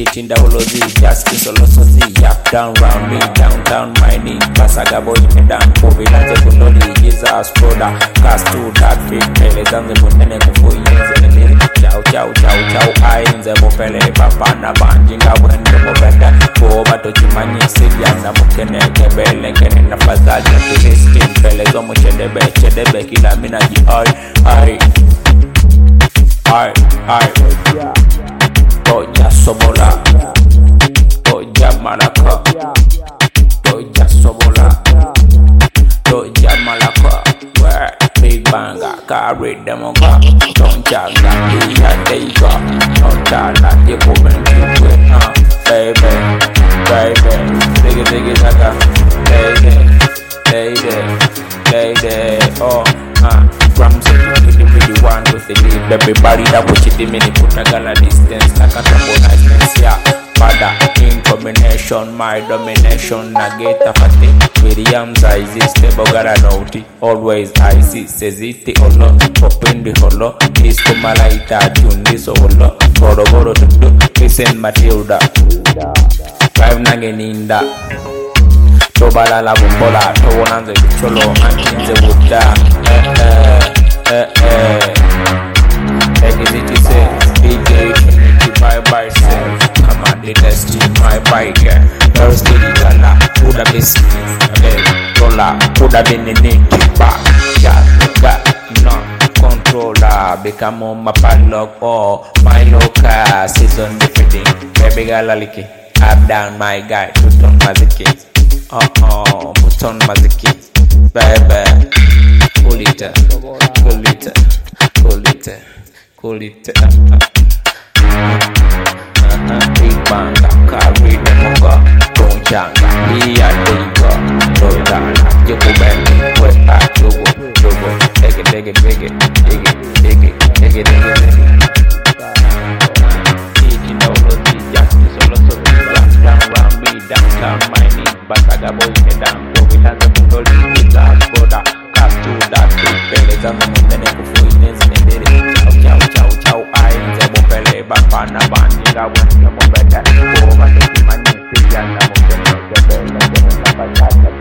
Chinda Holozi, Justice Olosozi, Yap down round me, downtown my knee, Basaga boy me down, Kobe Lanze Kundoli, Jesus Broda, Cast to that fake pele, Zanze Bundene Kufu Yenze, Chow chow chow chow, I in the Mopele, Papa na Banjinga Wende Mopenda, Koba to Chimani, Sidiana Mukene, Kebele, Kenena Fazal, Kilistin, Pele, Zomo Chedebe, Kila Minaji, I, Toja Sobola, Toja Malaka, Toja Sobola, Toja Malaka, where Big Banga, carry them on God, don't jaga, they got, no tala, you open baby, dig it, lady, oh, Ramsey, the one with the lead, everybody that watch it, the minute put a gala distance, like a couple niceness, yeah. Father, in combination, my domination, Nageta Fati, Williams, I exist, Bogara Naughty, always I see, says it, the Holo, open the Holo, is to Malaita, tune this Holo, Boro to do, listen Matilda, 5 Nageninda. Tobala la bumbola, Towananze Cholo, and in the Buddha. Exit say, DJ, by self. Come on, the test my bike. First, the Gala, put a business. Rolla, put a bin in it, back. Got no controller, become on my padlock or my local season defeating. Baby Galaliki, up down my guy, put on Maziki. Put on Maziki, baby. Cool it. Big Banga, carry the monga, don't changa, here they go, Rodana, you go back, wait back, you go, take it, Taking out the justice, also down me, downtown my knee, Basaga boy me down, Kobe Lanze Kundoli, Jesus Broda, Cast to that big pele, Zanze Bundene Kufu Yenze, Chow, I in the Mopele, Bapana Banjinga Wende Mopenda, Koba to Chimani, Sidiana Mukene, Kebele, Kenena Fazal,